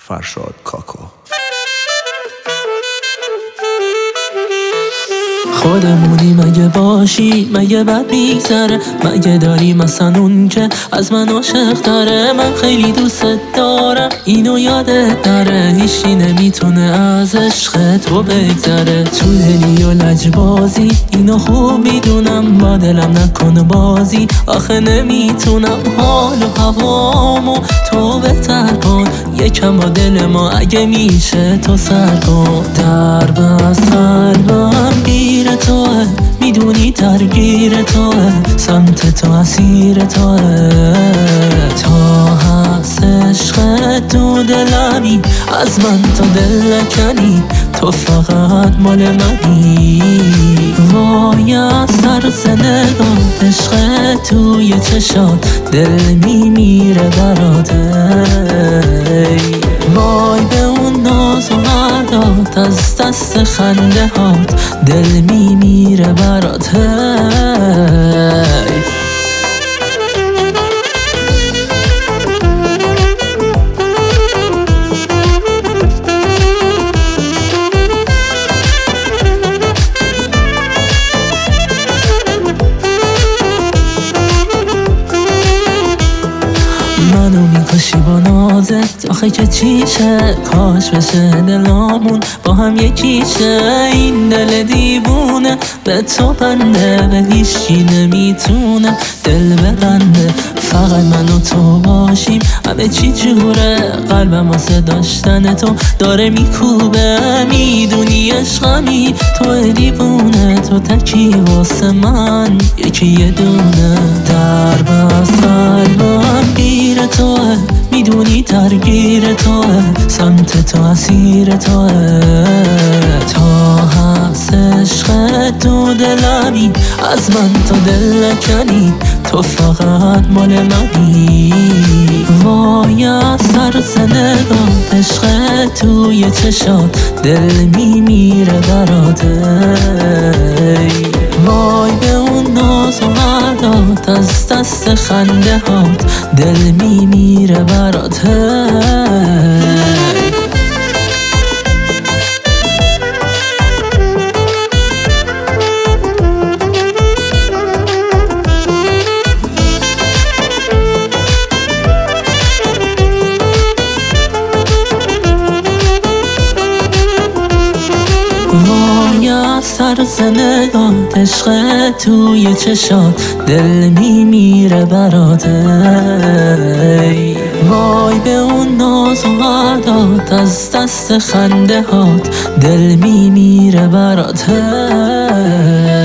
فرشاد کاکا. خودمونی مگه باشی مگه بد میگذره، مگه داری مثلا اون که از من عاشق داره. من خیلی دوست دارم اینو یادت داره، هیچی نمیتونه از عشق تو بگذره. تو دلی و لجبازی اینو خوب میدونم، با دلم نکن بازی، آخه نمیتونم حال و هوامو تو بهتر کن. یکم با دل ما اگه میشه تو سر کن. در بست قلبم گیر توه، میدونی درگیر توه، سمت تو اسیر توه. تا هست عشق تو دلمی، از من تو دل نکنی، تو فقط مال منی. وای از طرز نگاه عشق توی چشات، دل میمیره براته. وای به اون ناز و عدات، از دست خنده هات، دل میمیره برات. منو میکشی با نازت، آخه که چیشه، کاش بشه دلامون با هم یکیشه. این دل دیوونه به تو بنده، به هیچی نمیتونه دل ببنده. فقط من و تو باشیم همه چی جوره، قلبم واسه داشتن تو داره میکوبه. میدونی عشقمی تو دیوونه، تو تکی واسه من یکی یه دونه. در بست قلبم گیر توه، میدونی درگیر توه، سمت تو اسیر توه. تا هست عشق تو دلمی، از من تو دل نکنی، تو فقط مال منی. وای از طرز نگاه عشق توی چشات، دل میمیره براته. وای به اون ناز و عدات، از دست خنده هات، دل میمیره براته. وای از طرز نگات عشق توی چشات، دل میمیره براته. وای به اون ناز و عدات، از دست خنده هات، دل میمیره براته.